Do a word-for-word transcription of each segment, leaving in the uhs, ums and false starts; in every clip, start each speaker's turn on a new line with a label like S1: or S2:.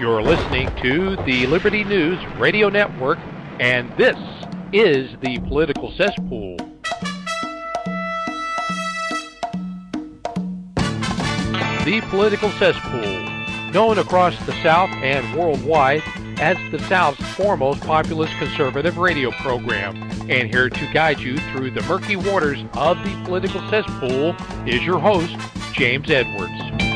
S1: You're listening to the Liberty News Radio Network, and this is the Political Cesspool. The Political Cesspool, known across the South and worldwide as the South's foremost populist conservative radio program. And here to guide you through the murky waters of the Political Cesspool is your host, James Edwards.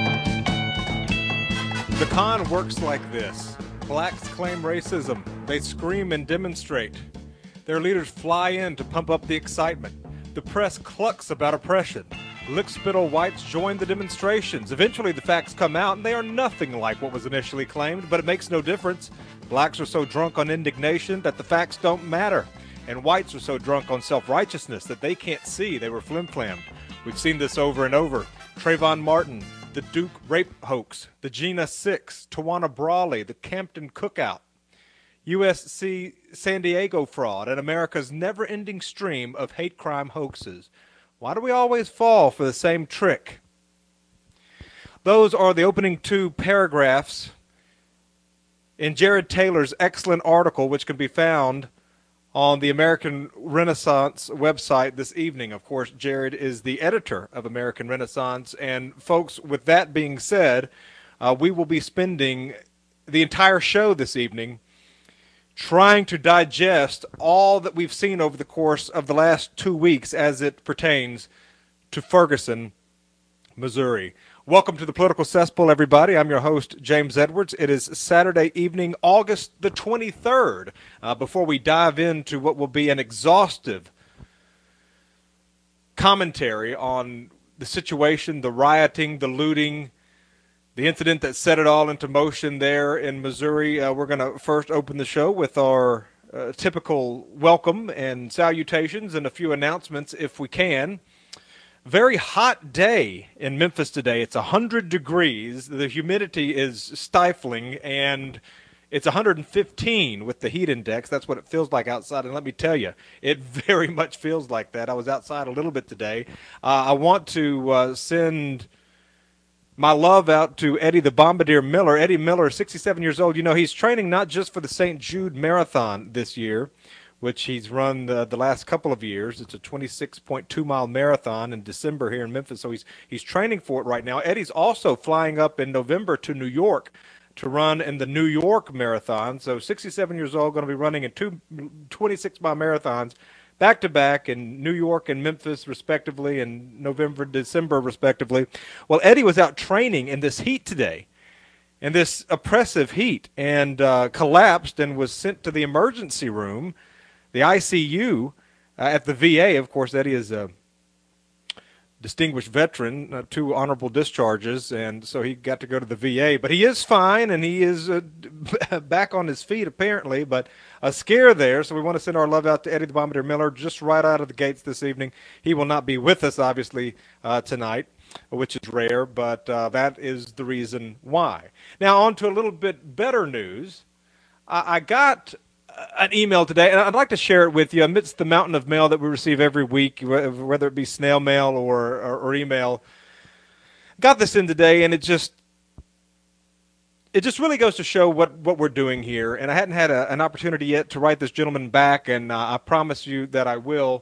S2: The con works like this. Blacks claim racism. They scream and demonstrate. Their leaders fly in to pump up the excitement. The press clucks about oppression. Lickspittle whites join the demonstrations. Eventually the facts come out and they are nothing like what was initially claimed, but it makes no difference. Blacks are so drunk on indignation that the facts don't matter. And whites are so drunk on self-righteousness that they can't see they were flim-flammed. We've seen this over and over. Trayvon Martin, the Duke rape hoax, the Gina Six, Tawana Brawley, the Campton cookout, U S C San Diego fraud, and America's never-ending stream of hate crime hoaxes. Why do we always fall for the same trick? Those are the opening two paragraphs in Jared Taylor's excellent article, which can be found on the American Renaissance website this evening. Of course, Jared is the editor of American Renaissance. And folks, with that being said, uh, we will be spending the entire show this evening trying to digest all that we've seen over the course of the last two weeks as it pertains to Ferguson, Missouri. Welcome to the Political Cesspool, everybody. I'm your host, James Edwards. It is Saturday evening, August the twenty-third. Uh, before we dive into what will be an exhaustive commentary on the situation, the rioting, the looting, the incident that set it all into motion there in Missouri, uh, we're going to first open the show with our uh, typical welcome and salutations and a few announcements if we can. Very hot day in Memphis today. It's one hundred degrees. The humidity is stifling, and it's one hundred fifteen with the heat index. That's what it feels like outside, and let me tell you, it very much feels like that. I was outside a little bit today. Uh, I want to uh, send my love out to Eddie the Bombardier Miller. Eddie Miller, sixty-seven years old. You know, he's training not just for the Saint Jude Marathon this year, which he's run the, the last couple of years. It's a twenty-six point two mile marathon in December here in Memphis, so he's he's training for it right now. Eddie's also flying up in November to New York to run in the New York Marathon. So sixty-seven years old, going to be running in two twenty-six mile marathons back-to-back in New York and Memphis, respectively, and November, December, respectively. Well, Eddie was out training in this heat today, in this oppressive heat, and uh, collapsed and was sent to the emergency room, the I C U uh, at the V A. Of course, Eddie is a distinguished veteran, uh, two honorable discharges, and so he got to go to the V A. But he is fine, and he is uh, back on his feet, apparently, but a scare there. So we want to send our love out to Eddie the Bombardier Miller just right out of the gates this evening. He will not be with us, obviously, uh, tonight, which is rare, but uh, that is the reason why. Now, on to a little bit better news. I, I got an email today, and I'd like to share it with you amidst the mountain of mail that we receive every week, whether it be snail mail or, or, or email. Got this in today, and it just it just really goes to show what, what we're doing here. And I hadn't had a, an opportunity yet to write this gentleman back, and uh, I promise you that I will.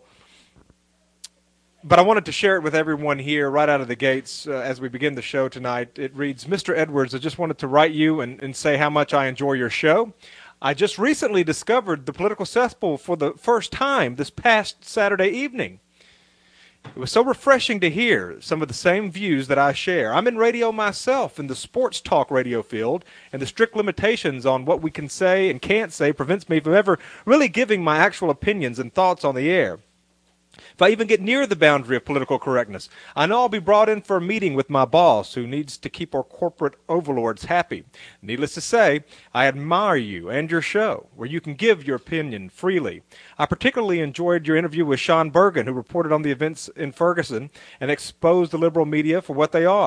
S2: But I wanted to share it with everyone here right out of the gates uh, as we begin the show tonight. It reads, Mister Edwards, I just wanted to write you and, and say how much I enjoy your show. I just recently discovered the Political Cesspool for the first time this past Saturday evening. It was so refreshing to hear some of the same views that I share. I'm in radio myself in the sports talk radio field, and the strict limitations on what we can say and can't say prevents me from ever really giving my actual opinions and thoughts on the air. If I even get near the boundary of political correctness, I know I'll be brought in for a meeting with my boss who needs to keep our corporate overlords happy. Needless to say, I admire you and your show, where you can give your opinion freely. I particularly enjoyed your interview with Sean Bergen, who reported on the events in Ferguson and exposed the liberal media for what they are.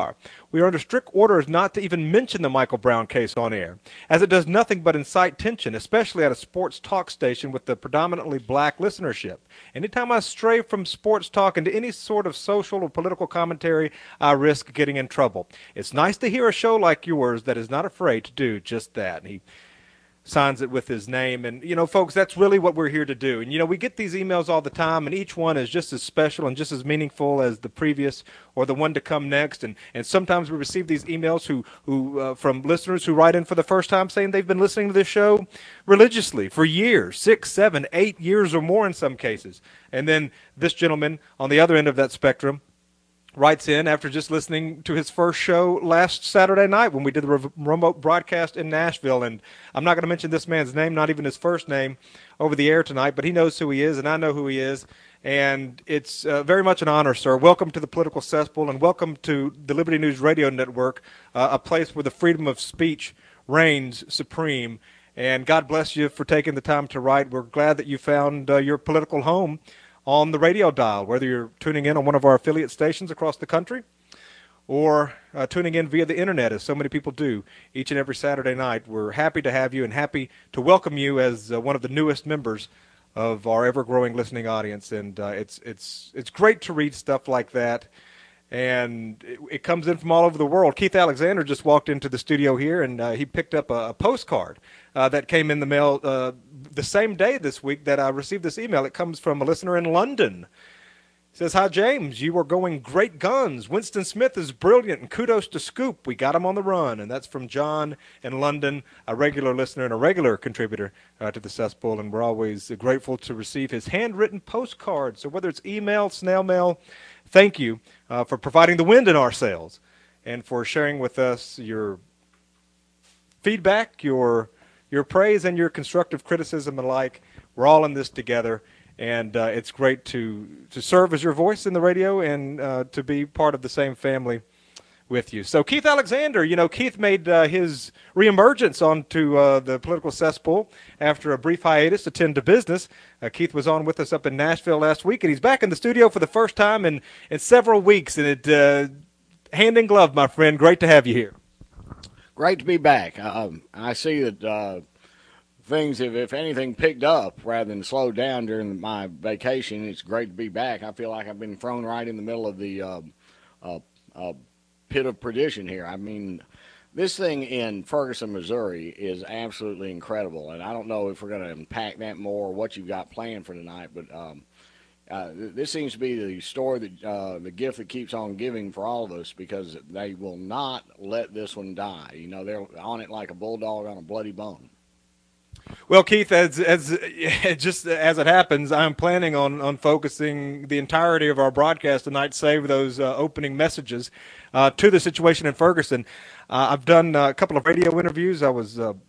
S2: we are under strict orders not to even mention the Michael Brown case on air, as it does nothing but incite tension, especially at a sports talk station with the predominantly black listenership. Anytime I stray from sports talk into any sort of social or political commentary, I risk getting in trouble. It's nice to hear a show like yours that is not afraid to do just that. And he signs it with his name. And, you know, folks, that's really what we're here to do. And, you know, we get these emails all the time, and each one is just as special and just as meaningful as the previous or the one to come next. And, and sometimes we receive these emails who, who uh, from listeners who write in for the first time saying they've been listening to this show religiously for years, six, seven, eight years or more in some cases. And then this gentleman on the other end of that spectrum writes in after just listening to his first show last Saturday night when we did the re- remote broadcast in Nashville. And I'm not going to mention this man's name, not even his first name, over the air tonight, but he knows who he is, and I know who he is. And it's uh, very much an honor, sir. Welcome to the Political Cesspool, and welcome to the Liberty News Radio Network, uh, a place where the freedom of speech reigns supreme. And God bless you for taking the time to write. We're glad that you found uh, your political home on the radio dial, whether you're tuning in on one of our affiliate stations across the country or uh, tuning in via the internet, as so many people do each and every Saturday night. We're happy to have you and happy to welcome you as uh, one of the newest members of our ever-growing listening audience. And uh, it's it's it's great to read stuff like that. And it, it comes in from all over the world. Keith Alexander just walked into the studio here, and uh, he picked up a, a postcard uh, that came in the mail uh, the same day this week that I received this email. It comes from a listener in London. He says, "Hi, James. You are going great guns. Winston Smith is brilliant, and kudos to Scoop. We got him on the run." And that's from John in London, a regular listener and a regular contributor uh, to the Cesspool. And we're always grateful to receive his handwritten postcards. So whether it's email, snail mail, thank you uh, for providing the wind in our sails and for sharing with us your feedback, your your praise, and your constructive criticism alike. We're all in this together, and uh, it's great to, to serve as your voice in the radio and uh, to be part of the same family with you. So Keith Alexander, you know, Keith made uh, his reemergence onto uh, the Political Cesspool after a brief hiatus to tend to business. Uh, Keith was on with us up in Nashville last week, and he's back in the studio for the first time in, in several weeks. And it uh, hand in glove, my friend. Great to have you here.
S3: Great to be back. Um, I see that uh, things have, if anything, picked up rather than slowed down during my vacation. It's great to be back. I feel like I've been thrown right in the middle of the uh, uh, uh, pit of perdition here. I mean, this thing in Ferguson, Missouri is absolutely incredible, and I don't know if we're going to unpack that more or what you've got planned for tonight, but um, uh, this seems to be the story, that uh, the gift that keeps on giving for all of us, because they will not let this one die. You know, they're on it like a bulldog on a bloody bone.
S2: Well, Keith, as as just as it happens, I'm planning on, on focusing the entirety of our broadcast tonight, save those uh, opening messages uh, to the situation in Ferguson. Uh, I've done uh, a couple of radio interviews. I was uh,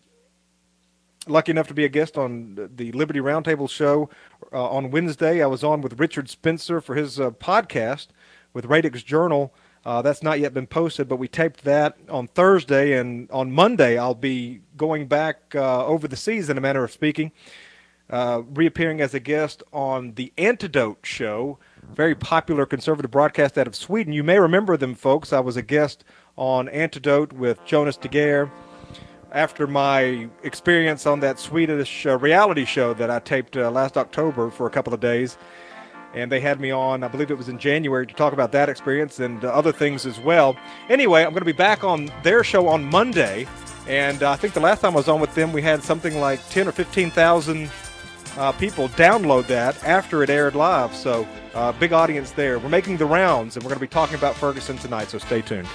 S2: lucky enough to be a guest on the Liberty Roundtable show uh, on Wednesday. I was on with Richard Spencer for his uh, podcast with Radix Journal. Uh, that's not yet been posted, but we taped that on Thursday, and on Monday I'll be going back uh, over the seas, in a manner of speaking, uh, reappearing as a guest on the Antidote show, very popular conservative broadcast out of Sweden. You may remember them, folks. I was a guest on Antidote with Jonas De Geer after my experience on that Swedish uh, reality show that I taped uh, last October for a couple of days. And they had me on, I believe it was in January, to talk about that experience and uh, other things as well. Anyway, I'm going to be back on their show on Monday. And uh, I think the last time I was on with them, we had something like ten or fifteen thousand uh, people download that after it aired live. So uh, big audience there. We're making the rounds, and we're going to be talking about Ferguson tonight, so stay tuned.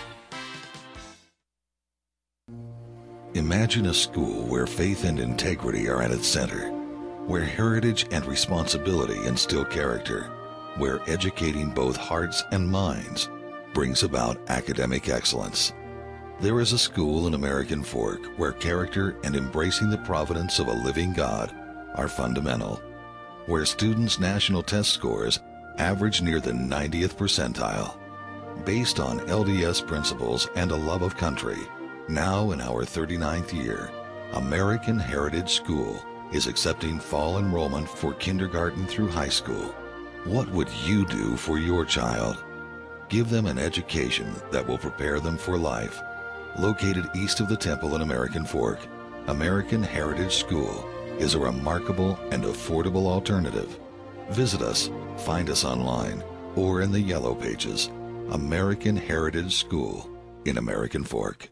S4: Imagine a school where faith and integrity are at its center, where heritage and responsibility instill character, where educating both hearts and minds brings about academic excellence. There is a school in American Fork where character and embracing the providence of a living God are fundamental, where students' national test scores average near the ninetieth percentile. Based on L D S principles and a love of country, now in our thirty-ninth year, American Heritage School is accepting fall enrollment for kindergarten through high school. What would you do for your child? Give them an education that will prepare them for life. Located east of the temple in American Fork, American Heritage School is a remarkable and affordable alternative. Visit us, find us online, or in the Yellow Pages. American Heritage School in American Fork.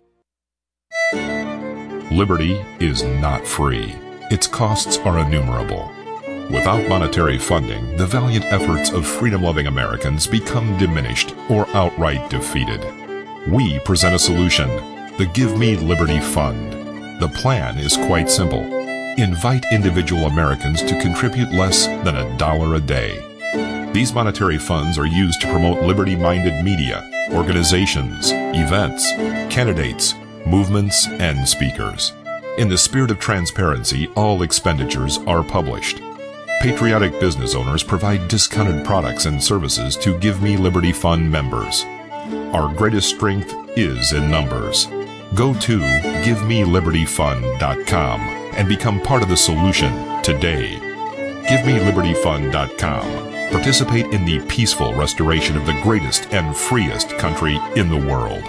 S5: Liberty is not free. Its costs are innumerable. Without monetary funding, the valiant efforts of freedom-loving Americans become diminished or outright defeated. We present a solution, the Give Me Liberty Fund. The plan is quite simple. Invite individual Americans to contribute less than a dollar a day. These monetary funds are used to promote liberty-minded media, organizations, events, candidates, movements, and speakers. In the spirit of transparency, all expenditures are published. Patriotic business owners provide discounted products and services to Give Me Liberty Fund members. Our greatest strength is in numbers. Go to give me liberty fund dot com and become part of the solution today. give me liberty fund dot com. Participate in the peaceful restoration of the greatest and freest country in the world.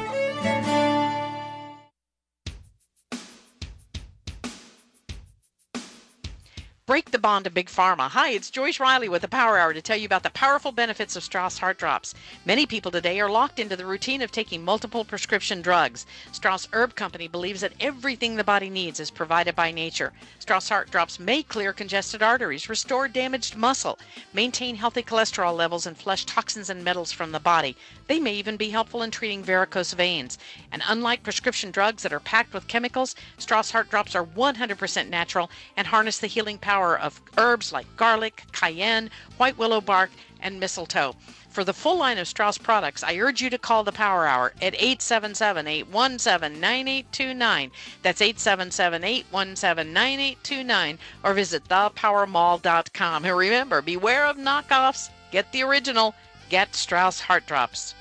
S6: Break the bond of Big Pharma. Hi, it's Joyce Riley with the Power Hour to tell you about the powerful benefits of Strauss Heart Drops. Many people today are locked into the routine of taking multiple prescription drugs. Strauss Herb Company believes that everything the body needs is provided by nature. Strauss Heart Drops may clear congested arteries, restore damaged muscle, maintain healthy cholesterol levels, and flush toxins and metals from the body. They may even be helpful in treating varicose veins. And unlike prescription drugs that are packed with chemicals, Strauss Heart Drops are one hundred percent natural and harness the healing power of herbs like garlic, cayenne, white willow bark, and mistletoe. For the full line of Strauss products, I urge you to call the Power Hour at eight seven seven, eight one seven, nine eight two nine. That's eight seven seven, eight one seven, nine eight two nine, or visit the power mall dot com. And remember, beware of knockoffs. Get the original. Get Strauss Heart Drops.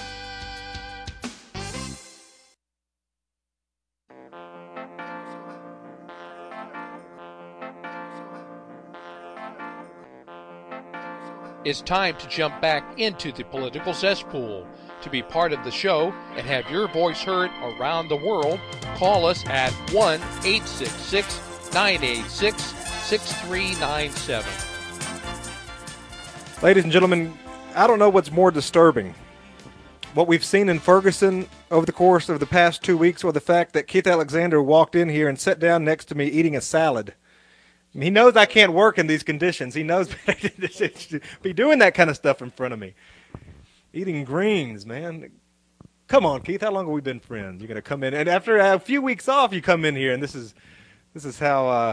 S1: It's time to jump back into the political cesspool. To be part of the show and have your voice heard around the world, call us at one eight six six, nine eight six, six three nine seven.
S2: Ladies and gentlemen, I don't know what's more disturbing. What we've seen in Ferguson over the course of the past two weeks, or the fact that Keith Alexander walked in here and sat down next to me eating a salad. He knows I can't work in these conditions. He knows better to be doing that kind of stuff in front of me. Eating greens, man. Come on, Keith. How long have we been friends? You're going to come in, and after a few weeks off, you come in here, and this is this is how. Uh...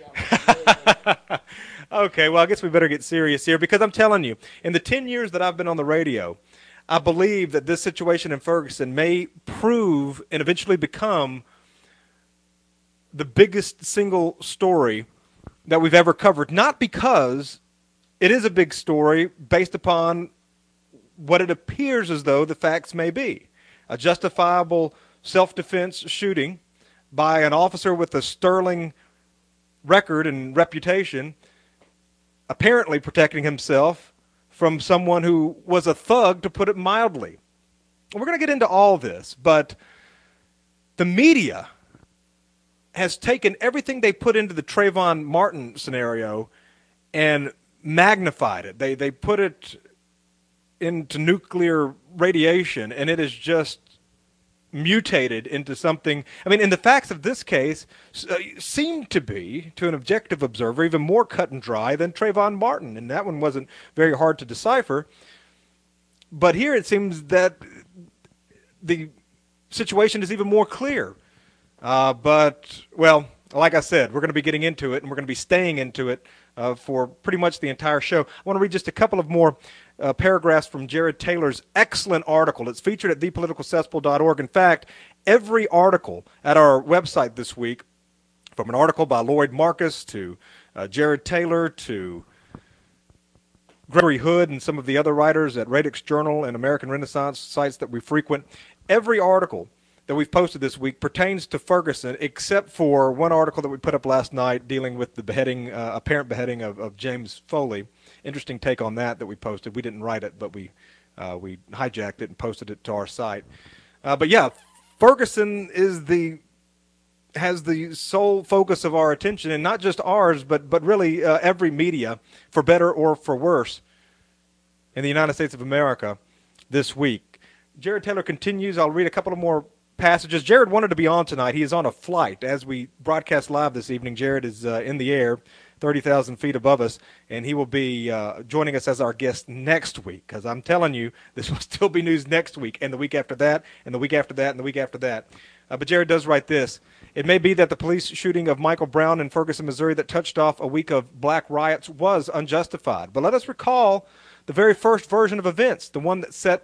S2: Okay, well, I guess we better get serious here, because I'm telling you, in the ten years that I've been on the radio, I believe that this situation in Ferguson may prove and eventually become the biggest single story that we've ever covered, not because it is a big story based upon what it appears as though the facts may be. A justifiable self-defense shooting by an officer with a sterling record and reputation, apparently protecting himself from someone who was a thug, to put it mildly. We're going to get into all this, but the media has taken everything they put into the Trayvon Martin scenario and magnified it. They they put it into nuclear radiation, and it is just mutated into something. I mean, and the facts of this case uh, seem to be, to an objective observer, even more cut and dry than Trayvon Martin, and that one wasn't very hard to decipher. But here it seems that the situation is even more clear. Uh, but, well, like I said, we're going to be getting into it, and we're going to be staying into it uh, for pretty much the entire show. I want to read just a couple of more uh, paragraphs from Jared Taylor's excellent article. It's featured at the political cesspool dot org. In fact, every article at our website this week, from an article by Lloyd Marcus to uh, Jared Taylor to Gregory Hood and some of the other writers at Radix Journal and American Renaissance, sites that we frequent, every article that we've posted this week pertains to Ferguson, except for one article that we put up last night dealing with the beheading, uh, apparent beheading of, of James Foley. Interesting take on that that we posted. We didn't write it, but we Uh, we hijacked it and posted it to our site. Uh, but yeah, Ferguson is the has the sole focus of our attention, and not just ours, but but really uh, every media, for better or for worse, in the United States of America this week. Jared Taylor continues. I'll read a couple of more passages. Jared wanted to be on tonight. He is on a flight as we broadcast live this evening. Jared is uh, in the air, thirty thousand feet above us, and he will be uh, joining us as our guest next week, because I'm telling you, this will still be news next week, and the week after that, and the week after that, and the week after that. Uh, but Jared does write this. It may be that the police shooting of Michael Brown in Ferguson, Missouri that touched off a week of black riots was unjustified. But let us recall the very first version of events, the one that set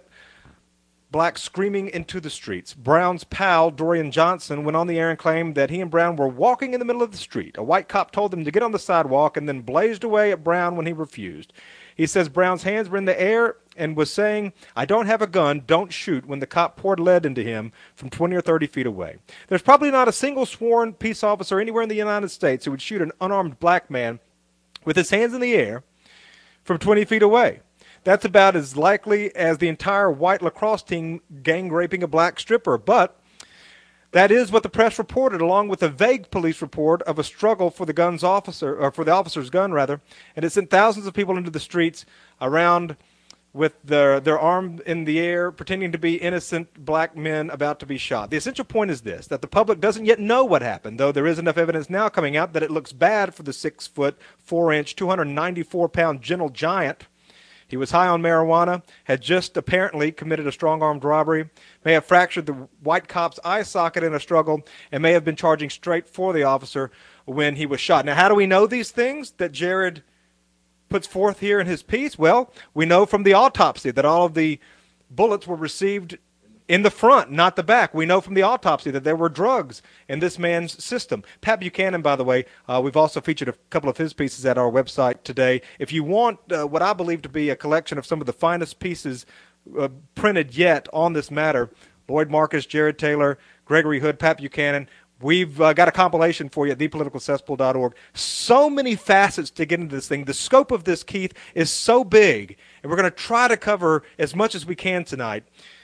S2: blacks screaming into the streets. Brown's pal, Dorian Johnson, went on the air and claimed that he and Brown were walking in the middle of the street. A white cop told them to get on the sidewalk and then blazed away at Brown when he refused. He says Brown's hands were in the air and was saying, "I don't have a gun, don't shoot," when the cop poured lead into him from twenty or thirty feet away. There's probably not a single sworn peace officer anywhere in the United States who would shoot an unarmed black man with his hands in the air from twenty feet away. That's about as likely as the entire white lacrosse team gang raping a black stripper. But that is what the press reported, along with a vague police report of a struggle for the gun's officer, or for the officer's gun rather, and it sent thousands of people into the streets around with their their arm in the air, pretending to be innocent black men about to be shot. The essential point is this, that the public doesn't yet know what happened, though there is enough evidence now coming out that it looks bad for the six foot, four inch, two hundred ninety-four pound gentle giant. He was high on marijuana, had just apparently committed a strong-armed robbery, may have fractured the white cop's eye socket in a struggle, and may have been charging straight for the officer when he was shot. Now, how do we know these things that Jared puts forth here in his piece? Well, we know from the autopsy that all of the bullets were received in the front, not the back. We know from the autopsy that there were drugs in this man's system. Pat Buchanan, by the way, uh, we've also featured a couple of his pieces at our website today. If you want uh, what I believe to be a collection of some of the finest pieces uh, printed yet on this matter, Lloyd Marcus, Jared Taylor, Gregory Hood, Pat Buchanan, we've uh, got a compilation for you at the political cesspool dot org. So many facets to get into this thing. The scope of this, Keith, is so big, and we're going to try to cover as much as we can tonight.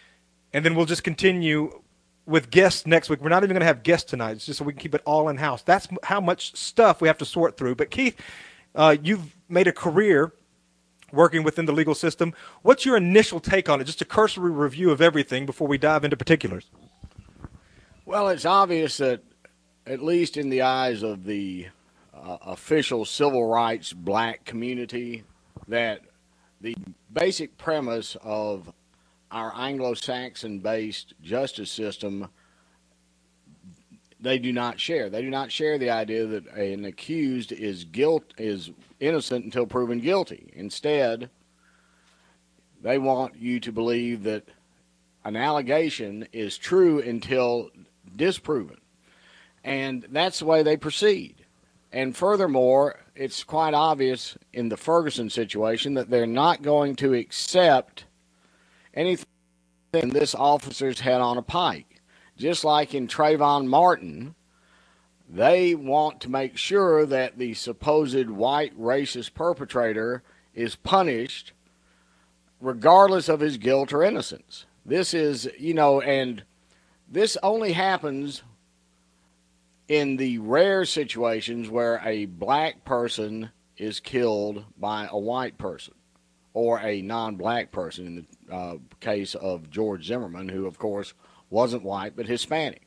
S2: And then we'll just continue with guests next week. We're not even going to have guests tonight. It's just so we can keep it all in-house. That's how much stuff we have to sort through. But, Keith, uh, you've made a career working within the legal system. What's your initial take on it? Just a cursory review of everything before we dive into particulars.
S3: Well, it's obvious that, at least in the eyes of the uh, official civil rights black community, that the basic premise of our Anglo-Saxon-based justice system, they do not share. They do not share the idea that an accused is guilt is innocent until proven guilty. Instead, they want you to believe that an allegation is true until disproven. And that's the way they proceed. And furthermore, it's quite obvious in the Ferguson situation that they're not going to accept anything this officer's had on a pike. Just like in Trayvon Martin, they want to make sure that the supposed white racist perpetrator is punished regardless of his guilt or innocence. This is, you know, and this only happens in the rare situations where a black person is killed by a white person, or a non-black person, in the uh, case of George Zimmerman, who, of course, wasn't white but Hispanic.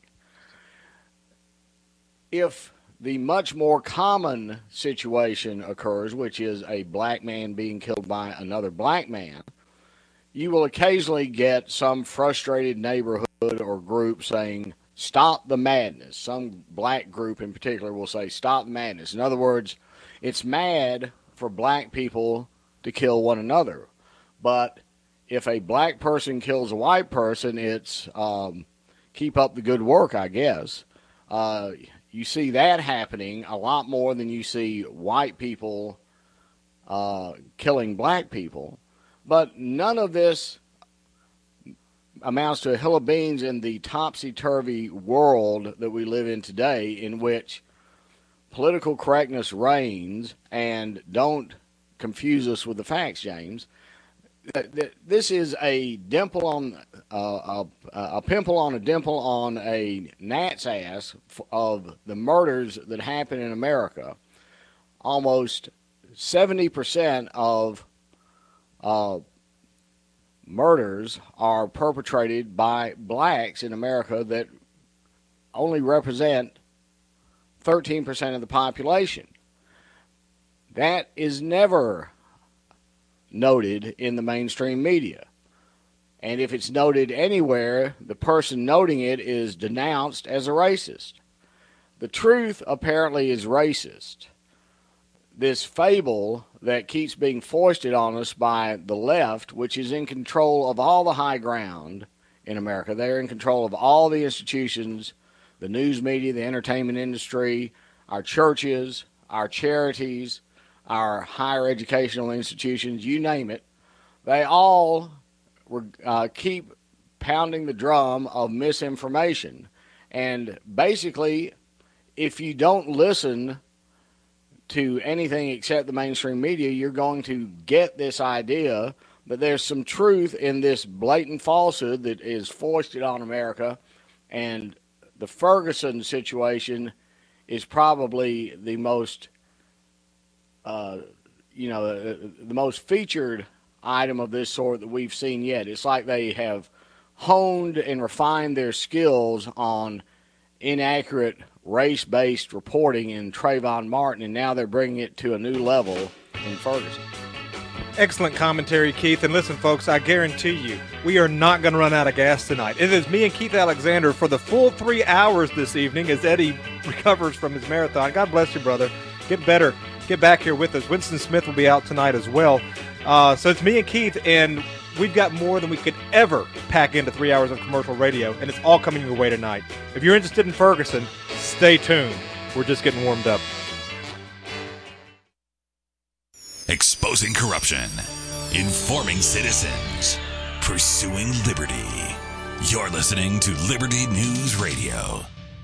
S3: If the much more common situation occurs, which is a black man being killed by another black man, you will occasionally get some frustrated neighborhood or group saying, "Stop the madness." Some black group in particular will say, "Stop the madness." In other words, it's mad for black people to kill one another. But if a black person kills a white person, it's um, keep up the good work, I guess. Uh, you see that happening a lot more than you see white people uh, killing black people. But none of this amounts to a hill of beans in the topsy-turvy world that we live in today, in which political correctness reigns. And don't confuse us with the facts, James. this is a dimple on uh, a, a pimple on a dimple on a gnat's ass of the murders that happen in America. Almost seventy percent of uh, murders are perpetrated by blacks in America that only represent thirteen percent of the population. That is never noted in the mainstream media. And if it's noted anywhere, the person noting it is denounced as a racist. The truth apparently is racist. This fable that keeps being foisted on us by the left, which is in control of all the high ground in America. They're in control of all the institutions, the news media, the entertainment industry, our churches, our charities, our higher educational institutions, you name it. They all uh, keep pounding the drum of misinformation. And basically, if you don't listen to anything except the mainstream media, you're going to get this idea that there's some truth in this blatant falsehood that is foisted on America. And the Ferguson situation is probably the most Uh, you know, the, the most featured item of this sort that we've seen yet. It's like they have honed and refined their skills on inaccurate race-based reporting in Trayvon Martin, and now they're bringing it to a new level in Ferguson.
S2: Excellent commentary, Keith. And listen, folks, I guarantee you, we are not going to run out of gas tonight. It is me and Keith Alexander for the full three hours this evening as Eddie recovers from his marathon. God bless you, brother. Get better. Get back here with us. Winston Smith will be out tonight as well. Uh, so it's me and Keith, and we've got more than we could ever pack into three hours of commercial radio, and it's all coming your way tonight. If you're interested in Ferguson, stay tuned. We're just getting warmed up.
S7: Exposing corruption, informing citizens, pursuing liberty. You're listening to Liberty News Radio.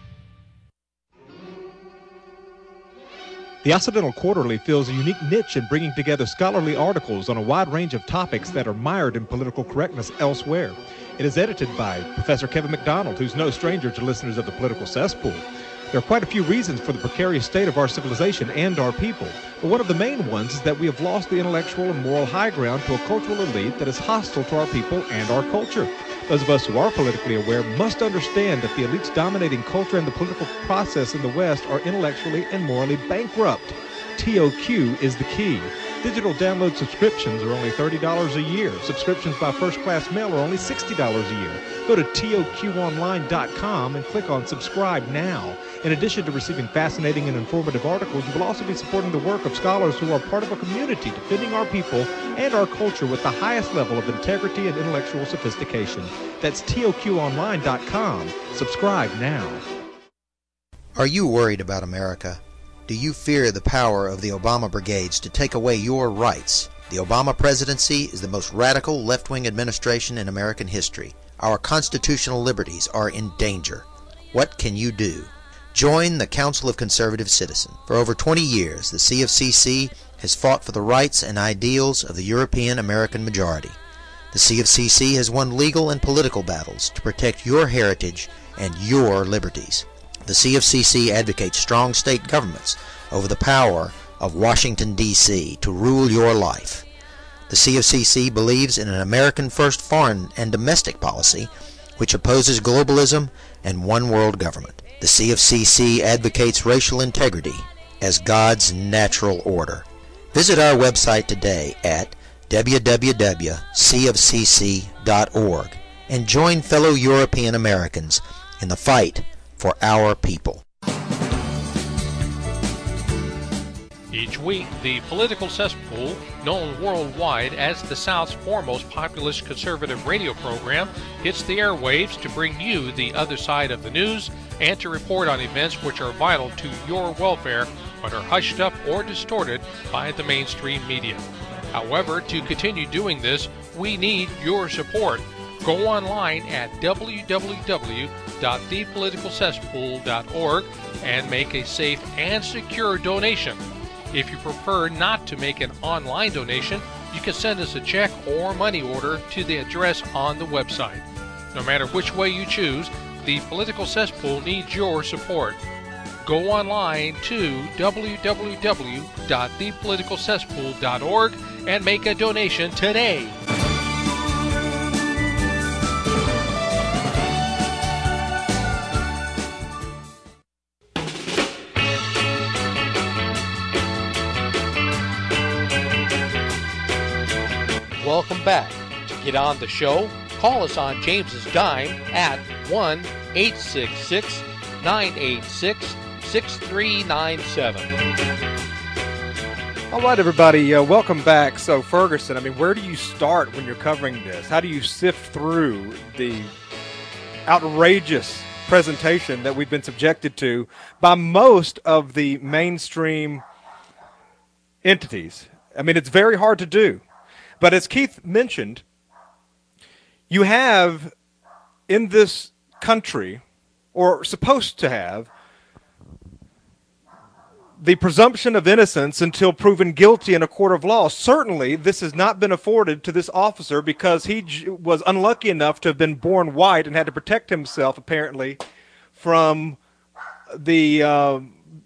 S8: The Occidental Quarterly fills a unique niche in bringing together scholarly articles on a wide range of topics that are mired in political correctness elsewhere. It is edited by Professor Kevin McDonald, who's no stranger to listeners of the Political Cesspool. There are quite a few reasons for the precarious state of our civilization and our people, but one of the main ones is that we have lost the intellectual and moral high ground to a cultural elite that is hostile to our people and our culture. Those of us who are politically aware must understand that the elites dominating culture and the political process in the West are intellectually and morally bankrupt. T O Q is the key. Digital download subscriptions are only thirty dollars a year. Subscriptions by first-class mail are only sixty dollars a year. Go to T O Q online dot com and click on Subscribe Now. In addition to receiving fascinating and informative articles, you will also be supporting the work of scholars who are part of a community defending our people and our culture with the highest level of integrity and intellectual sophistication. That's T O Q online dot com. Subscribe now.
S9: Are you worried about America? Do you fear the power of the Obama brigades to take away your rights? The Obama presidency is the most radical left-wing administration in American history. Our constitutional liberties are in danger. What can you do? Join the Council of Conservative Citizens. For over twenty years, the C of C C has fought for the rights and ideals of the European American majority. The C of C C has won legal and political battles to protect your heritage and your liberties. The C of C C advocates strong state governments over the power of Washington, D C to rule your life. The C of C C believes in an American-first foreign and domestic policy which opposes globalism and one-world government. The C of C C advocates racial integrity as God's natural order. Visit our website today at w w w dot c of c c dot org and join fellow European Americans in the fight for our people.
S1: Each week, the Political Cesspool, known worldwide as the South's foremost populist conservative radio program, hits the airwaves to bring you the other side of the news and to report on events which are vital to your welfare but are hushed up or distorted by the mainstream media. However, to continue doing this, we need your support. Go online at w w w dot the political cesspool dot org and make a safe and secure donation. If you prefer not to make an online donation, you can send us a check or money order to the address on the website. No matter which way you choose, the Political Cesspool needs your support. Go online to w w w dot the political cesspool dot org and make a donation today. Welcome back. To get on the show, call us on James's dime at one eight six six, nine eight six, six three nine seven.
S2: All right, everybody, uh, welcome back. So, Ferguson, I mean, where do you start when you're covering this? How do you sift through the outrageous presentation that we've been subjected to by most of the mainstream entities? I mean, it's very hard to do. But as Keith mentioned, you have in this country, or supposed to have, the presumption of innocence until proven guilty in a court of law. Certainly, this has not been afforded to this officer because he j- was unlucky enough to have been born white and had to protect himself, apparently, from the uh,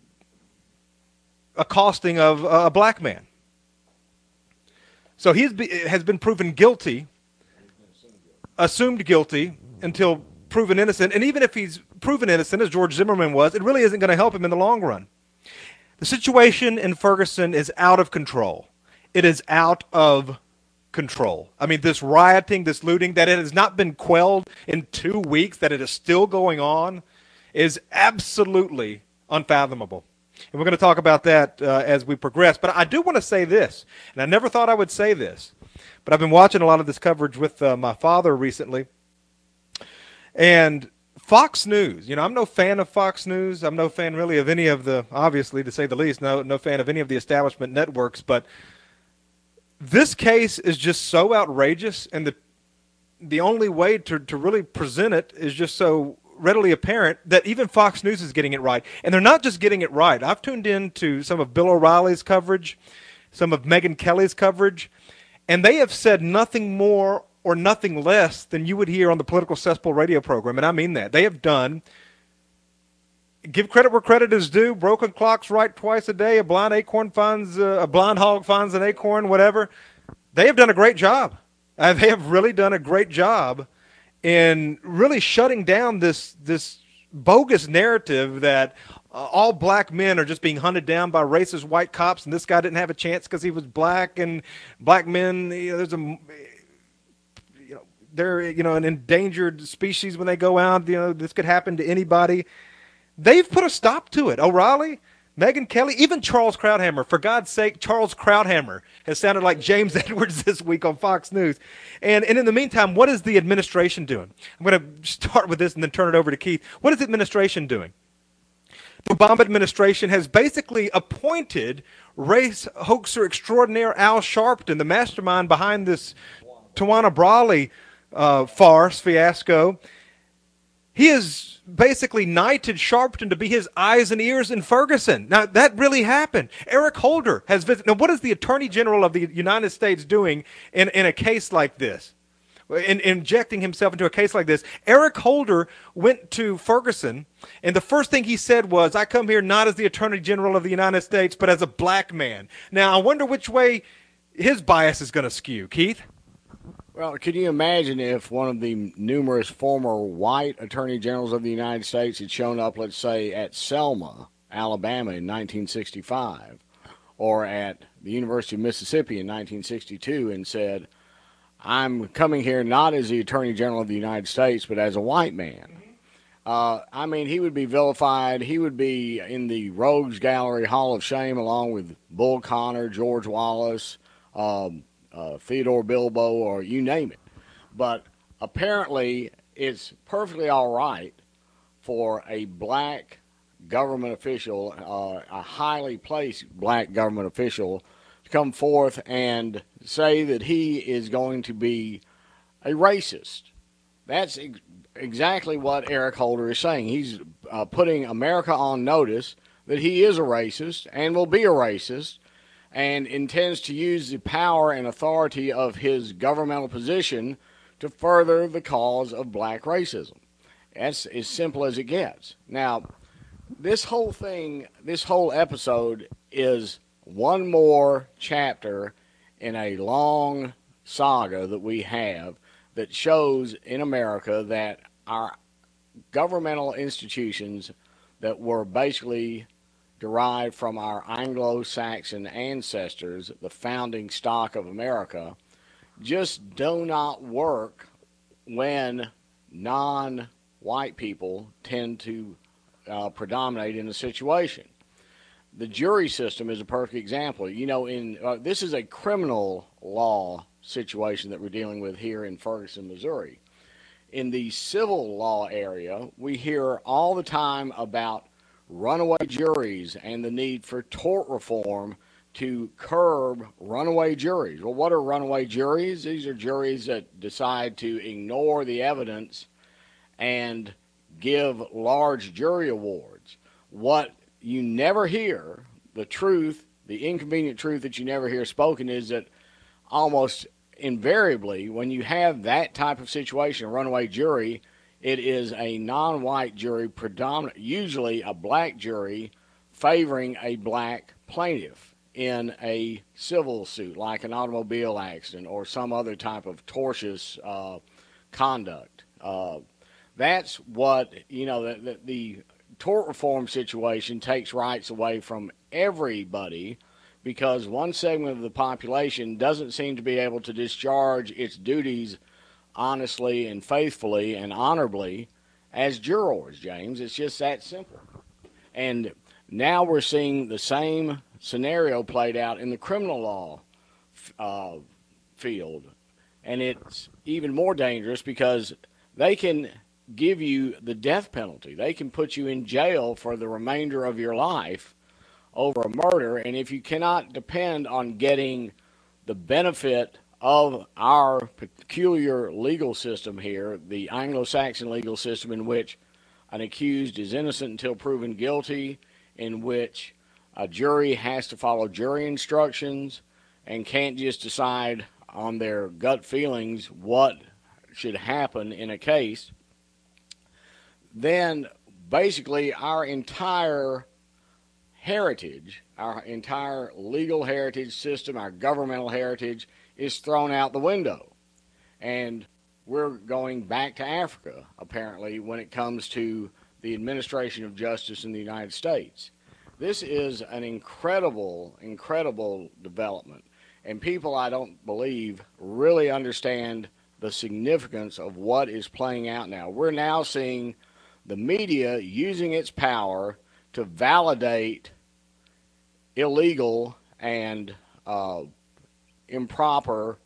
S2: accosting of a black man. So he has been proven guilty, assumed guilty, until proven innocent. And even if he's proven innocent, as George Zimmerman was, it really isn't going to help him in the long run. The situation in Ferguson is out of control. It is out of control. I mean, this rioting, this looting, that it has not been quelled in two weeks, that it is still going on, is absolutely unfathomable. And we're going to talk about that uh, as we progress. But I do want to say this, and I never thought I would say this, but I've been watching a lot of this coverage with uh, my father recently. And Fox News, you know, I'm no fan of Fox News. I'm no fan really of any of the, obviously, to say the least, no, no fan of any of the establishment networks. But this case is just so outrageous, and the the only way to, to really present it is just so readily apparent that even Fox News is getting it right. And they're not just getting it right. I've tuned in to some of Bill O'Reilly's coverage, some of Megyn Kelly's coverage, and they have said nothing more or nothing less than you would hear on the Political Cesspool radio program. And I mean that. They have done, give credit where credit is due, broken clocks right twice a day, a blind acorn finds, uh, a blind hog finds an acorn, whatever. They have done a great job. Uh, they have really done a great job in really shutting down this this bogus narrative that uh, all black men are just being hunted down by racist white cops, and this guy didn't have a chance because he was black, and black men, you know, there's a, you know, they're you know an endangered species when they go out. You know, this could happen to anybody. They've put a stop to it. O'Reilly, Megyn Kelly, even Charles Krauthammer. For God's sake, Charles Krauthammer has sounded like James Edwards this week on Fox News. And, and in the meantime, what is the administration doing? I'm going to start with this and then turn it over to Keith. What is the administration doing? The Obama administration has basically appointed race hoaxer extraordinaire Al Sharpton, the mastermind behind this Tawana Brawley uh, farce, fiasco. He has basically knighted Sharpton to be his eyes and ears in Ferguson. Now, that really happened. Eric Holder has visited. Now, what is the Attorney General of the United States doing in, in a case like this? In, injecting himself into a case like this. Eric Holder went to Ferguson, and the first thing he said was, I come here not as the Attorney General of the United States, but as a black man. Now, I wonder which way his bias is going to skew. Keith?
S3: Well, can you imagine if one of the numerous former white attorney generals of the United States had shown up, let's say, at Selma, Alabama in nineteen sixty-five, or at the University of Mississippi in nineteen sixty-two and said, I'm coming here not as the attorney general of the United States, but as a white man. Uh, I mean, he would be vilified. He would be in the Rogues Gallery Hall of Shame along with Bull Connor, George Wallace, um, Uh, Theodore Bilbo, or you name it. But apparently it's perfectly all right for a black government official, uh, a highly placed black government official, to come forth and say that he is going to be a racist. That's ex- exactly what Eric Holder is saying. He's uh, putting America on notice that he is a racist and will be a racist. and intends to use the power and authority of his governmental position to further the cause of black racism. That's as simple as it gets. Now, this whole thing, this whole episode is one more chapter in a long saga that we have that shows in America that our governmental institutions that were basically derived from our Anglo-Saxon ancestors, the founding stock of America, just do not work when non-white people tend to uh, predominate in a situation. The jury system is a perfect example. You know, in uh, this is a criminal law situation that we're dealing with here in Ferguson, Missouri. In the civil law area, we hear all the time about runaway juries and the need for tort reform to curb runaway juries. Well, what are runaway juries? These are juries that decide to ignore the evidence and give large jury awards. What you never hear, the truth, the inconvenient truth that you never hear spoken, is that almost invariably when you have that type of situation, a runaway jury, it is a non-white jury, predominant, usually a black jury, favoring a black plaintiff in a civil suit, like an automobile accident or some other type of tortious uh, conduct. Uh, that's what, you know, the, the, the tort reform situation takes rights away from everybody because one segment of the population doesn't seem to be able to discharge its duties honestly and faithfully and honorably as jurors, James. It's just that simple. And now we're seeing the same scenario played out in the criminal law uh, field. And it's even more dangerous because they can give you the death penalty. They can put you in jail for the remainder of your life over a murder. And if you cannot depend on getting the benefit of our peculiar legal system here, the Anglo-Saxon legal system in which an accused is innocent until proven guilty, in which a jury has to follow jury instructions and can't just decide on their gut feelings what should happen in a case, then basically our entire heritage, our entire legal heritage system, our governmental heritage is thrown out the window. And we're going back to Africa, apparently, when it comes to the administration of justice in the United States. This is an incredible, incredible development. And people, I don't believe, really understand the significance of what is playing out now. We're now seeing the media using its power to validate illegal and uh, improper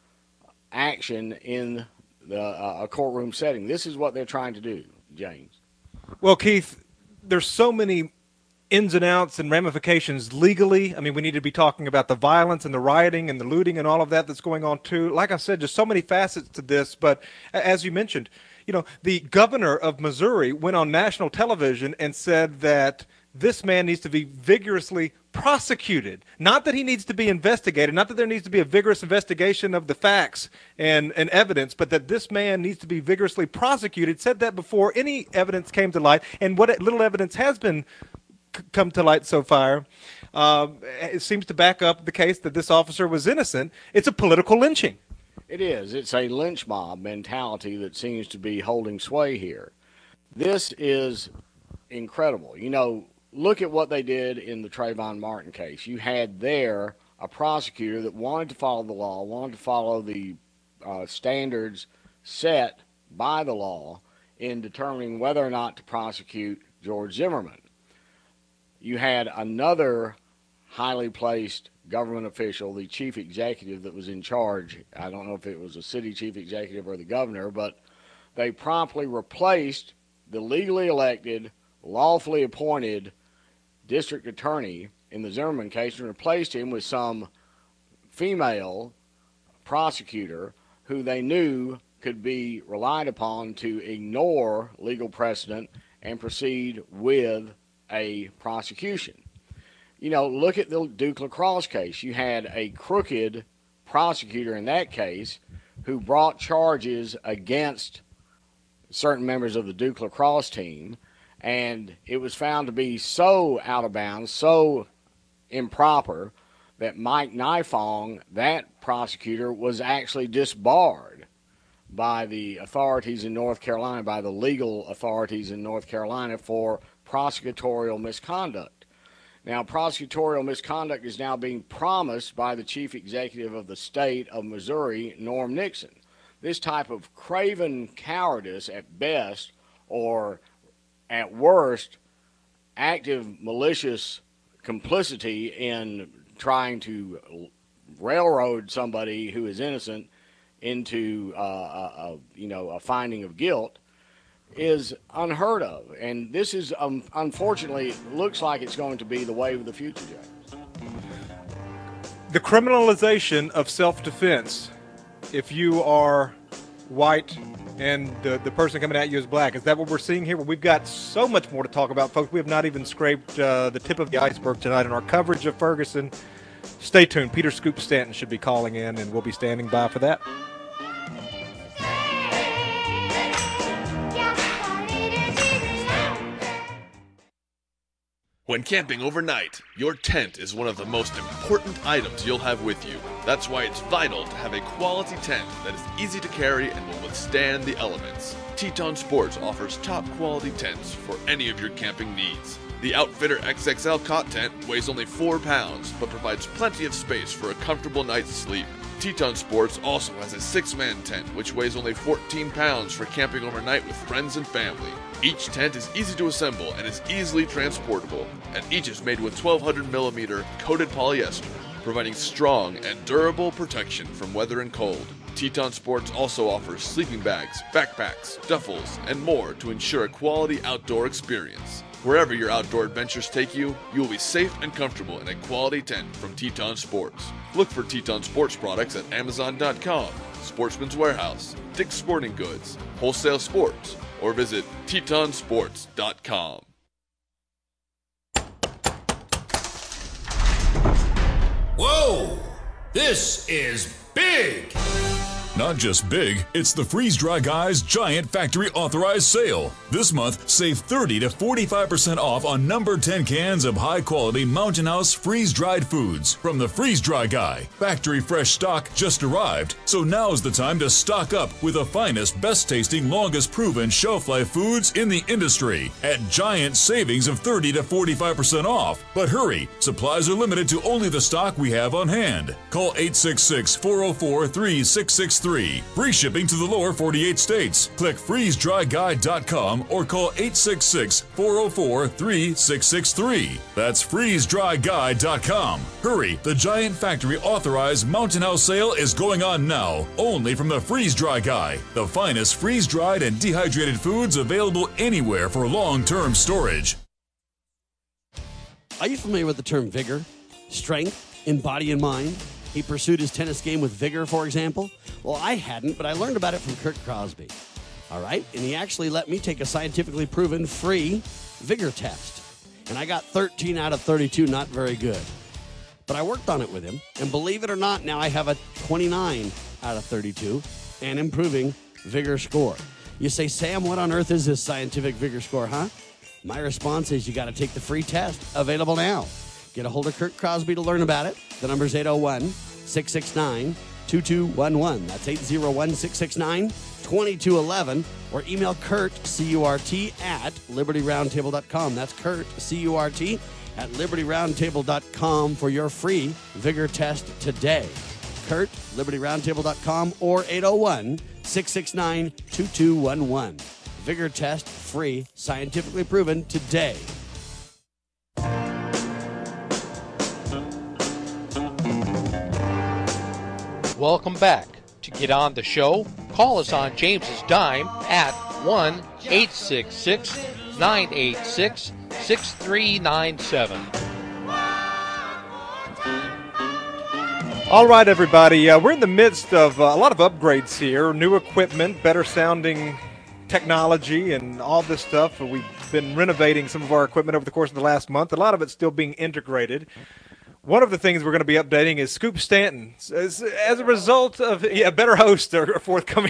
S3: action in the, uh, a courtroom setting. This is what they're trying to do, James.
S2: Well, Keith, there's so many ins and outs and ramifications legally. I mean, we need to be talking about the violence and the rioting and the looting and all of that that's going on too. Like I said, just so many facets to this. But as you mentioned, you know, the governor of Missouri went on national television and said that this man needs to be vigorously prosecuted. Not that he needs to be investigated, not that there needs to be a vigorous investigation of the facts and, and evidence, but that this man needs to be vigorously prosecuted. Said that before any evidence came to light. And what little evidence has been c- come to light so far, um, it seems to back up the case that this officer was innocent. It's a political lynching.
S3: It is. It's a lynch mob mentality that seems to be holding sway here. This is incredible. You know, look at what they did in the Trayvon Martin case. You had there a prosecutor that wanted to follow the law, wanted to follow the uh, standards set by the law in determining whether or not to prosecute George Zimmerman. You had another highly placed government official, the chief executive that was in charge. I don't know if it was a city chief executive or the governor, but they promptly replaced the legally elected, lawfully appointed district attorney in the Zimmerman case and replaced him with some female prosecutor who they knew could be relied upon to ignore legal precedent and proceed with a prosecution. you know, look at the Duke lacrosse case. You had a crooked prosecutor in that case who brought charges against certain members of the Duke lacrosse team, and it was found to be so out of bounds, so improper, that Mike Nifong, that prosecutor, was actually disbarred by the authorities in North Carolina, by the legal authorities in North Carolina, for prosecutorial misconduct. Now, prosecutorial misconduct is now being promised by the chief executive of the state of Missouri, Norm Nixon. This type of craven cowardice at best, or at worst, active malicious complicity in trying to railroad somebody who is innocent into uh, a, a, you know, a finding of guilt, is unheard of. And this is, um, unfortunately, looks like it's going to be the wave of the future, James.
S2: The criminalization of self-defense, if you are white and the, the person coming at you is black, is that what we're seeing here? Well, we've got so much more to talk about, folks. We have not even scraped uh, the tip of the iceberg tonight in our coverage of Ferguson. Stay tuned. Peter Scoop Stanton should be calling in, and we'll be standing by for that.
S10: When camping overnight, your tent is one of the most important items you'll have with you. That's why it's vital to have a quality tent that is easy to carry and will withstand the elements. Teton Sports offers top quality tents for any of your camping needs. The Outfitter X X L cot tent weighs only four pounds, but provides plenty of space for a comfortable night's sleep. Teton Sports also has a six-man tent, which weighs only fourteen pounds for camping overnight with friends and family. Each tent is easy to assemble and is easily transportable, and each is made with twelve hundred millimeter coated polyester, providing strong and durable protection from weather and cold. Teton Sports also offers sleeping bags, backpacks, duffels, and more to ensure a quality outdoor experience. Wherever your outdoor adventures take you, you will be safe and comfortable in a quality tent from Teton Sports. Look for Teton Sports products at Amazon dot com, Sportsman's Warehouse, Dick's Sporting Goods, Wholesale Sports, or visit Teton Sports dot com.
S11: Whoa! This is big!
S12: Not just big, it's the Freeze Dry Guy's Giant Factory Authorized Sale. This month, save thirty to forty-five percent off on number ten cans of high-quality Mountain House freeze-dried foods from the Freeze Dry Guy. Factory fresh stock just arrived, so now's the time to stock up with the finest, best-tasting, longest-proven shelf-life foods in the industry at giant savings of thirty to forty-five percent off. But hurry, supplies are limited to only the stock we have on hand. Call eight six six, four oh four, three six six three. Free shipping to the lower forty-eight states. Click freeze dry guy dot com or call eight six six, four oh four, three six six three. That's freeze dry guy dot com. Hurry, the Giant Factory Authorized Mountain House sale is going on now, only from the Freeze Dry Guy, the finest freeze-dried and dehydrated foods available anywhere for long-term storage.
S13: Are you familiar with the term vigor, strength in body and mind? He pursued his tennis game with vigor, for example. Well, I hadn't, but I learned about it from Kurt Crosby. All right? And he actually let me take a scientifically proven free vigor test. And I got thirteen out of thirty-two, not very good. But I worked on it with him. And believe it or not, now I have a twenty-nine out of thirty-two and improving vigor score. You say, Sam, what on earth is this scientific vigor score, huh? My response is you got to take the free test, available now. Get a hold of Kurt Crosby to learn about it. The number's eight oh one, six six nine, two two one one. That's eight oh one, six six nine, two two one one. Or email Kurt, C U R T, at liberty roundtable dot com. That's Kurt, C U R T, at liberty roundtable dot com for your free vigor test today. Kurt, liberty roundtable dot com, or eight oh one, six six nine, two two one one. Vigor test, free, scientifically proven today.
S1: Welcome back. To get on the show, call us on James's dime at one eight six six, nine eight six, six three nine seven.
S2: All right, everybody. Uh, we're in the midst of uh, a lot of upgrades here. New equipment, better sounding technology and all this stuff. We've been renovating some of our equipment over the course of the last month. A lot of it's still being integrated. One of the things we're going to be updating is Scoop Stanton. As, as a result of, yeah, better hosts are forthcoming.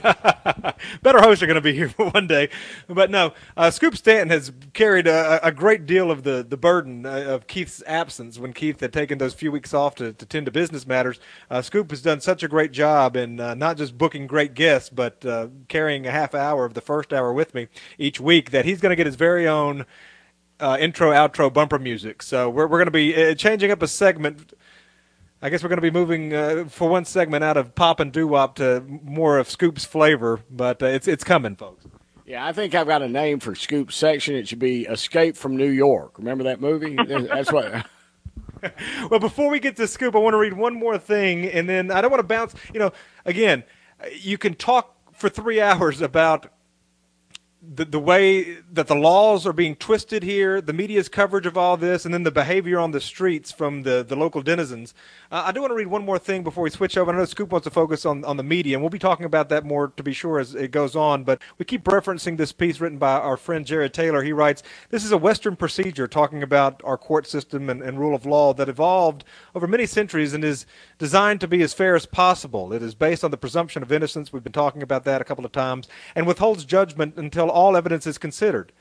S2: Better hosts are going to be here for one day. But no, uh, Scoop Stanton has carried a, a great deal of the, the burden of Keith's absence when Keith had taken those few weeks off to, to tend to business matters. Uh, Scoop has done such a great job in uh, not just booking great guests, but uh, carrying a half hour of the first hour with me each week, that he's going to get his very own Uh, intro, outro, bumper music. So we're we're going to be uh, changing up a segment. I guess we're going to be moving uh, for one segment out of pop and doo-wop to more of Scoop's flavor, but uh, it's it's coming, folks.
S3: Yeah, I think I've got a name for Scoop's section. It should be Escape from New York. Remember that movie? That's what.
S2: Well, before we get to Scoop, I want to read one more thing, and then I don't want to bounce. You know, again, you can talk for three hours about The, the way that the laws are being twisted here, the media's coverage of all this, and then the behavior on the streets from the, the local denizens. Uh, I do want to read one more thing before we switch over. I know Scoop wants to focus on, on the media, and we'll be talking about that more, to be sure, as it goes on. But we keep referencing this piece written by our friend Jared Taylor. He writes, "This is a Western procedure talking about our court system and, and rule of law that evolved over many centuries and is designed to be as fair as possible. It is based on the presumption of innocence." We've been talking about that a couple of times, and withholds judgment until all evidence is considered.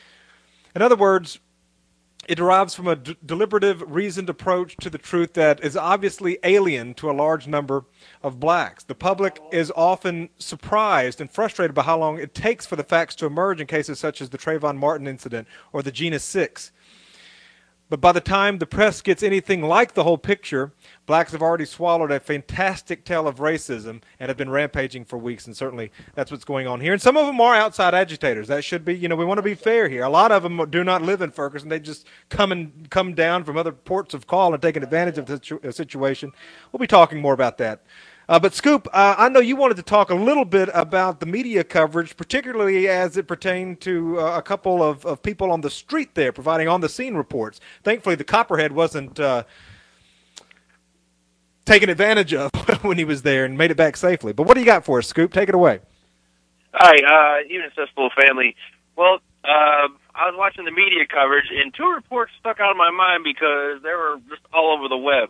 S2: In other words, it derives from a d- deliberative, reasoned approach to the truth that is obviously alien to a large number of blacks. The public is often surprised and frustrated by how long it takes for the facts to emerge in cases such as the Trayvon Martin incident or the Gina Six. But by the time the press gets anything like the whole picture, blacks have already swallowed a fantastic tale of racism and have been rampaging for weeks, and certainly that's what's going on here. And some of them are outside agitators. That should be, you know, we want to be fair here. A lot of them do not live in Ferguson. They just come and come down from other ports of call and taking advantage of the situation. We'll be talking more about that. Uh, but, Scoop, uh, I know you wanted to talk a little bit about the media coverage, particularly as it pertained to uh, a couple of, of people on the street there providing on-the-scene reports. Thankfully, the Copperhead wasn't uh, taken advantage of when he was there and made it back safely. But what do you got for us, Scoop? Take it away.
S14: Hi, uh, even Cesspool family. Well, uh, I was watching the media coverage, and two reports stuck out of my mind because they were just all over the web.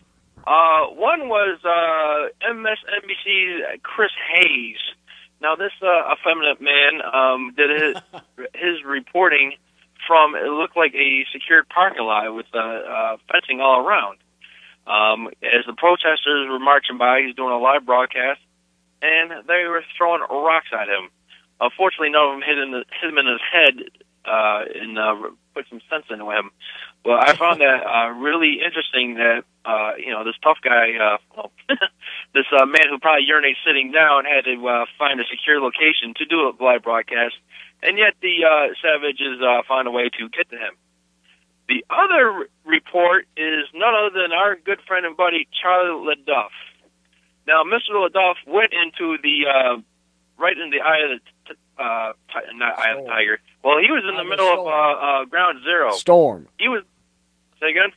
S14: Uh, one was uh, M S N B C's Chris Hayes. Now, this uh, effeminate man um, did his, his reporting from, it looked like a secured parking lot with uh, uh, fencing all around. Um, as the protesters were marching by, he's doing a live broadcast, and they were throwing rocks at him. Unfortunately, none of them hit, in the, hit him in his head uh, and uh, put some sense into him. Well, I found that uh, really interesting that, uh, you know, this tough guy, uh, well, this uh, man who probably urinates sitting down had to uh, find a secure location to do a live broadcast, and yet the uh, savages uh, found a way to get to him. The other report is none other than our good friend and buddy, Charlie LaDuff. Now, Mister LaDuff went into the, uh, right in the eye of the, t- uh, t- not eye of the tiger. Well, he was in the middle of uh, uh, ground zero.
S3: Storm.
S14: He was, say again?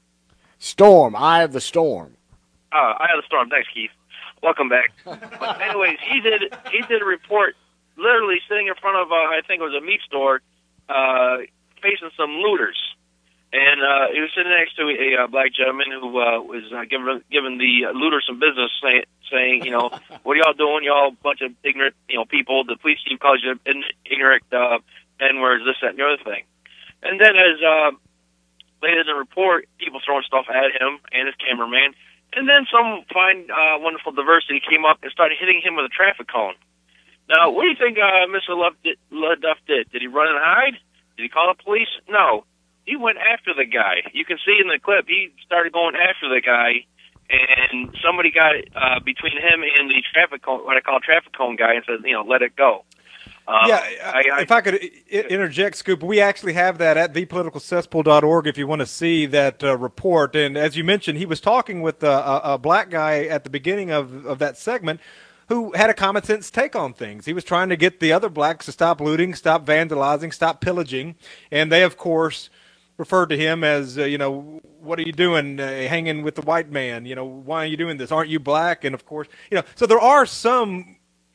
S3: Storm, Eye of the Storm.
S14: Uh, Eye of the Storm. Thanks, Keith. Welcome back. But anyways, he did he did a report literally sitting in front of, uh, I think it was a meat store, uh, facing some looters. And uh, he was sitting next to a uh, black gentleman who uh, was uh, giving giving the looters some business, say, saying, you know, what are y'all doing? Y'all a bunch of ignorant, you know, people. The police chief calls you ignorant uh, N-words, this, that, and the other thing. And then as uh, later in the report, people throwing stuff at him and his cameraman. And then some fine, uh, wonderful diversity came up and started hitting him with a traffic cone. Now, what do you think uh, Mister LaDuff did? Did he run and hide? Did he call the police? No. He went after the guy. You can see in the clip, he started going after the guy, and somebody got uh, between him and the traffic cone, what I call traffic cone guy, and said, you know, let it go. Um,
S2: yeah,
S14: I, I,
S2: if I could I- interject, Scoop, we actually have that at the political cesspool dot org if you want to see that uh, report. And as you mentioned, he was talking with uh, a, a black guy at the beginning of, of that segment who had a common sense take on things. He was trying to get the other blacks to stop looting, stop vandalizing, stop pillaging, and they, of course, referred to him as, uh, you know, what are you doing uh, hanging with the white man? You know, why are you doing this? Aren't you black? And, of course, you know, so there are some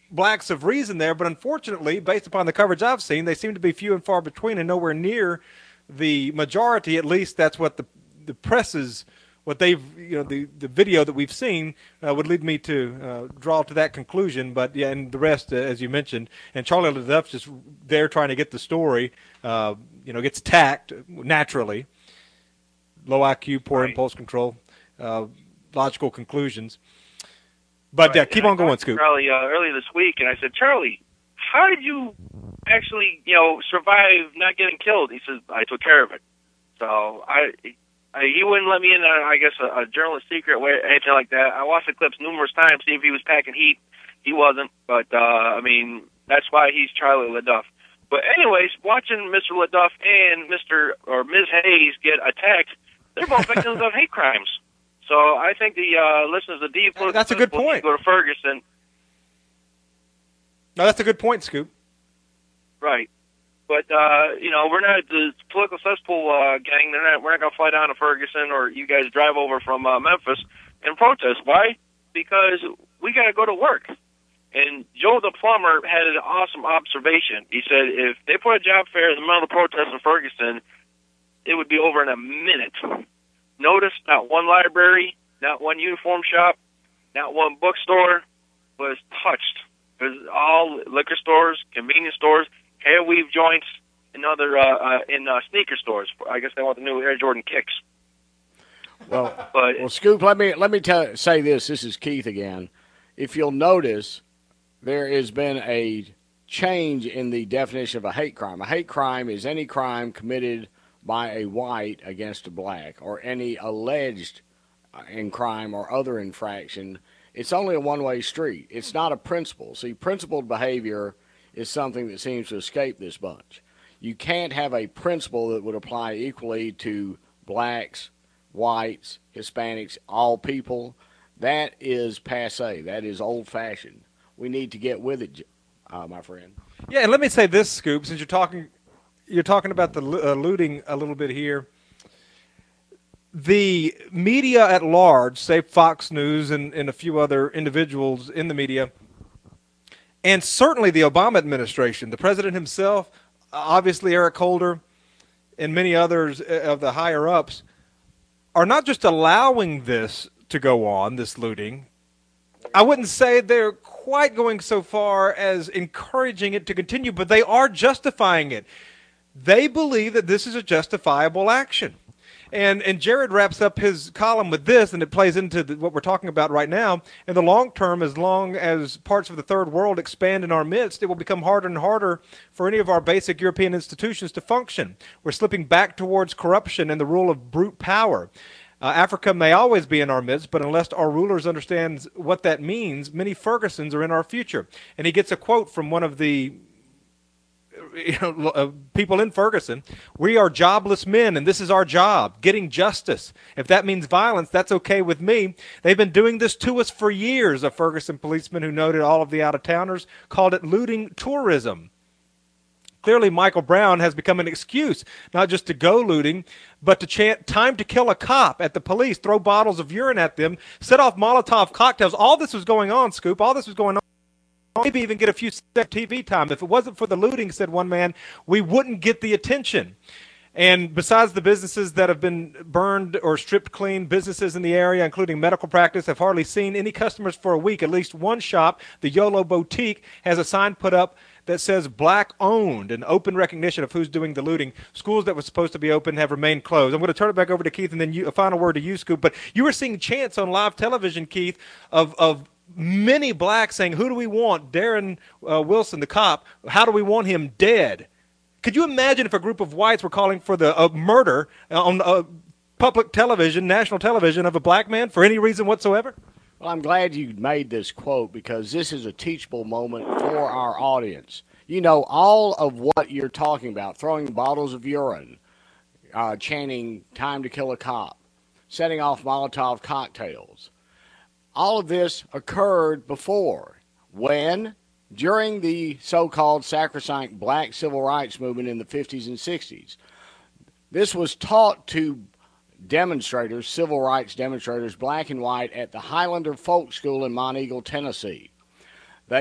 S2: blacks of reason there, but unfortunately, based upon the coverage I've seen, they seem to be few and far between and nowhere near the majority. At least that's what the the press is, what they've, you know, the, the video that we've seen uh, would lead me to uh, draw to that conclusion. But, yeah, and the rest, uh, as you mentioned, and Charlie LaDuff's just there trying to get the story, uh, you know, gets attacked naturally. Low I Q, poor
S14: right.
S2: impulse control, uh, logical conclusions. But,
S14: right.
S2: yeah, keep
S14: and
S2: on
S14: I
S2: going, Scoop.
S14: Charlie, uh, earlier this week, and I said, Charlie, how did you actually, you know, survive not getting killed? He says, I took care of it. So I, I he wouldn't let me in, uh, I guess, a, a journalist secret or anything like that. I watched the clips numerous times, see if he was packing heat. He wasn't, but, uh, I mean, that's why he's Charlie LaDuff. But anyways, watching Mister LaDuff and Mister or Miz Hayes get attacked, they're both victims of hate crimes. So I think the uh, listeners of the Political
S2: That's a good point.
S14: Go to Ferguson.
S2: No, that's a good point, Scoop.
S14: Right. But, uh, you know, we're not the political cesspool uh, gang. They're not, we're not going to fly down to Ferguson or you guys drive over from uh, Memphis and protest. Why? Because we got to go to work. And Joe the plumber had an awesome observation. He said if they put a job fair in the middle of the protest in Ferguson, it would be over in a minute. Notice not one library, not one uniform shop, not one bookstore was touched. It was all liquor stores, convenience stores, hair weave joints, and other uh, uh, in uh, sneaker stores. I guess they want the new Air Jordan kicks.
S3: Well,
S14: but,
S3: well, Scoop, let me let me tell, say this. This is Keith again. If you'll notice, there has been a change in the definition of a hate crime. A hate crime is any crime committed by a white against a black, or any alleged in crime or other infraction. It's only a one-way street. It's not a principle. See, principled behavior is something that seems to escape this bunch. You can't have a principle that would apply equally to blacks, whites, Hispanics, all people. That is passé. That is old-fashioned. We need to get with it, uh, my friend.
S2: Yeah, and let me say this, Scoop, since you're talking you're talking about the uh, looting a little bit here. The media at large, say Fox News and, and a few other individuals in the media, and certainly the Obama administration, the president himself, obviously Eric Holder, and many others of the higher-ups, are not just allowing this to go on, this looting. I wouldn't say they're quite going so far as encouraging it to continue, but they are justifying it. They believe that this is a justifiable action. And and Jared wraps up his column with this, and it plays into the, what we're talking about right now. In the long term, as long as parts of the third world expand in our midst, it will become harder and harder for any of our basic European institutions to function. We're slipping back towards corruption and the rule of brute power. Uh, Africa may always be in our midst, but unless our rulers understand what that means, many Fergusons are in our future. And he gets a quote from one of the you know, uh, people in Ferguson. We are jobless men, and this is our job, getting justice. If that means violence, that's okay with me. They've been doing this to us for years, a Ferguson policeman who noted all of the out-of-towners called it looting tourism. Clearly, Michael Brown has become an excuse, not just to go looting, but to chant time to kill a cop at the police, throw bottles of urine at them, set off Molotov cocktails. All this was going on, Scoop. All this was going on. Maybe even get a few T V time. If it wasn't for the looting, said one man, we wouldn't get the attention. And besides the businesses that have been burned or stripped clean, businesses in the area, including medical practice, have hardly seen any customers for a week. At least one shop, the YOLO Boutique, has a sign put up that says black owned, an open recognition of who's doing the looting. Schools that were supposed to be open have remained closed. I'm going to turn it back over to Keith, and then you, a final word to you, Scoop. But you were seeing chants on live television, Keith, of of many blacks saying, who do we want? Darren uh, Wilson, the cop, how do we want him dead? Could you imagine if a group of whites were calling for the uh, murder on uh, public television, national television, of a black man for any reason whatsoever?
S3: Well, I'm glad you made this quote, because this is a teachable moment for our audience. You know, all of what you're talking about, throwing bottles of urine, uh, chanting time to kill a cop, setting off Molotov cocktails, all of this occurred before, when, during the so-called sacrosanct black civil rights movement in the fifties and sixties. This was taught to demonstrators, civil rights demonstrators, black and white, at the Highlander Folk School in Monteagle, Tennessee. They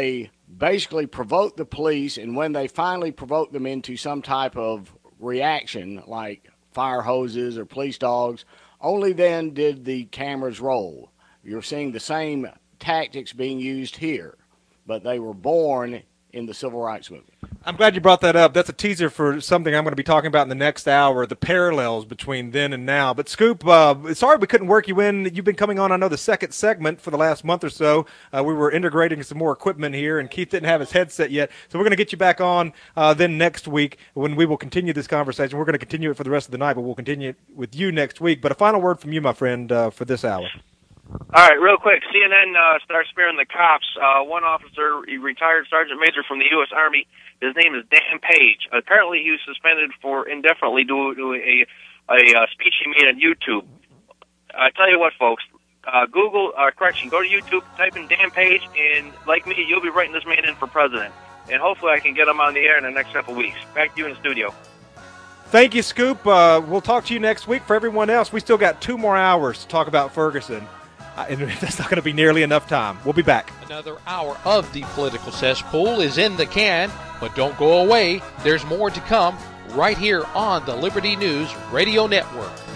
S3: basically provoke the police, and when they finally provoke them into some type of reaction, like fire hoses or police dogs, only then did the cameras roll. You're seeing the same tactics being used here, but they were born in the civil rights movement.
S2: I'm glad you brought that up. That's a teaser for something I'm going to be talking about in the next hour, the parallels between then and now. But, Scoop, uh, sorry we couldn't work you in. You've been coming on, I know, the second segment for the last month or so. Uh, we were integrating some more equipment here, and Keith didn't have his headset yet. So we're going to get you back on uh, then next week when we will continue this conversation. We're going to continue it for the rest of the night, but we'll continue it with you next week. But a final word from you, my friend, uh, for this hour.
S14: All right, real quick. C N N uh, starts sparing the cops. Uh, one officer, he retired sergeant major from the U S Army. His name is Dan Page. Apparently, he was suspended for indefinitely due to a, a, a speech he made on YouTube. I tell you what, folks. Uh, Google, uh, correction, go to YouTube, type in Dan Page, and like me, you'll be writing this man in for president. And hopefully I can get him on the air in the next couple weeks. Back to you in the studio.
S2: Thank you, Scoop. Uh, we'll talk to you next week. For everyone else, we still got two more hours to talk about Ferguson. Uh, and that's not going to be nearly enough time. We'll be back.
S1: Another hour of the Political Cesspool is in the can, but don't go away. There's more to come right here on the Liberty News Radio Network.